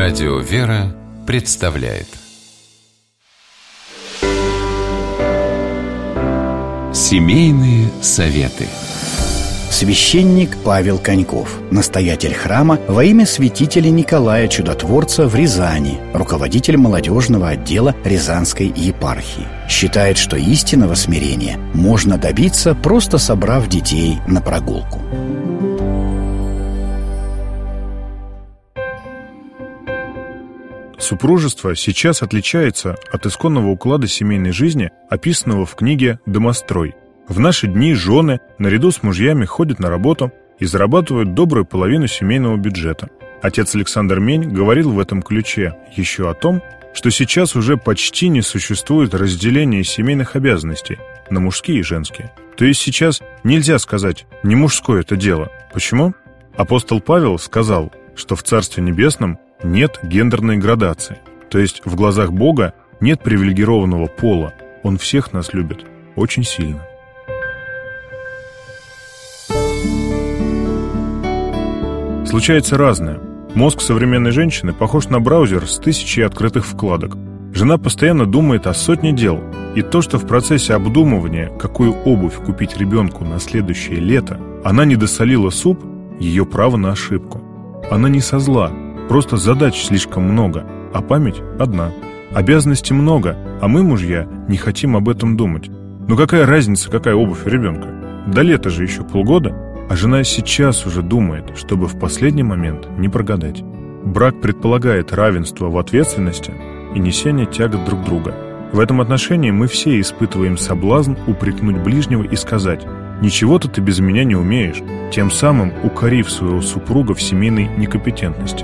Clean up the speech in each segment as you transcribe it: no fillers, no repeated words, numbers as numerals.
Радио «Вера» представляет Семейные советы. Священник Павел Коньков, настоятель храма во имя святителя Николая Чудотворца в Рязани, руководитель молодежного отдела Рязанской епархии, считает, что истинного смирения можно добиться, просто собрав детей на прогулку. Супружество сейчас отличается от исконного уклада семейной жизни, описанного в книге «Домострой». В наши дни жены наряду с мужьями ходят на работу и зарабатывают добрую половину семейного бюджета. Отец Александр Мень говорил в этом ключе еще о том, что сейчас уже почти не существует разделения семейных обязанностей на мужские и женские. То есть сейчас нельзя сказать «не мужское это дело». Почему? Апостол Павел сказал, что в Царстве Небесном нет гендерной градации. То есть в глазах Бога нет привилегированного пола. Он всех нас любит очень сильно. Случается разное. Мозг современной женщины похож на браузер с тысячей открытых вкладок. Жена постоянно думает о сотне дел. И то, что в процессе обдумывания, какую обувь купить ребенку на следующее лето, она не досолила суп, ее право на ошибку. Она не со зла. Просто задач слишком много, а память одна. Обязанностей много, а мы, мужья, не хотим об этом думать. Но какая разница, какая обувь у ребенка? До лета же еще полгода, а жена сейчас уже думает, чтобы в последний момент не прогадать. Брак предполагает равенство в ответственности и несение тягот друг друга. В этом отношении мы все испытываем соблазн упрекнуть ближнего и сказать: «Ничего-то ты без меня не умеешь», тем самым укорив своего супруга в семейной некомпетентности.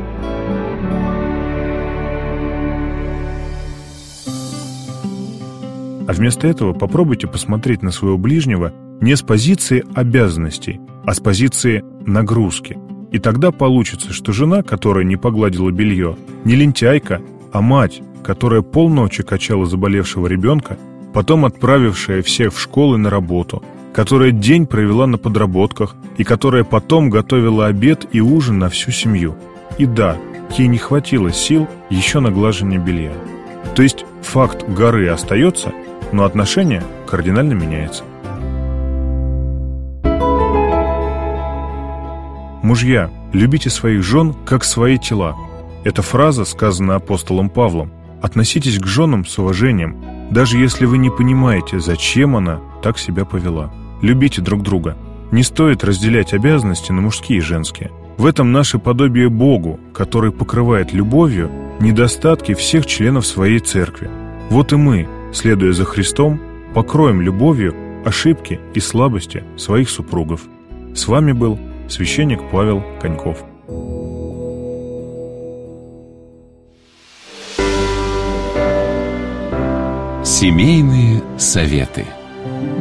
А вместо этого попробуйте посмотреть на своего ближнего не с позиции обязанностей, а с позиции нагрузки. И тогда получится, что жена, которая не погладила белье, не лентяйка, а мать, которая полночи качала заболевшего ребенка, потом отправившая всех в школу и на работу, которая день провела на подработках и которая потом готовила обед и ужин на всю семью. И да, ей не хватило сил еще на глажение белья. То есть факт горы остается, но отношение кардинально меняется. Мужья, любите своих жен, как свои тела. Эта фраза сказана апостолом Павлом. Относитесь к женам с уважением, даже если вы не понимаете, зачем она так себя повела. Любите друг друга. Не стоит разделять обязанности на мужские и женские. В этом наше подобие Богу, который покрывает любовью недостатки всех членов своей церкви. Вот и мы, следуя за Христом, покроем любовью ошибки и слабости своих супругов. С вами был священник Павел Коньков. Семейные советы.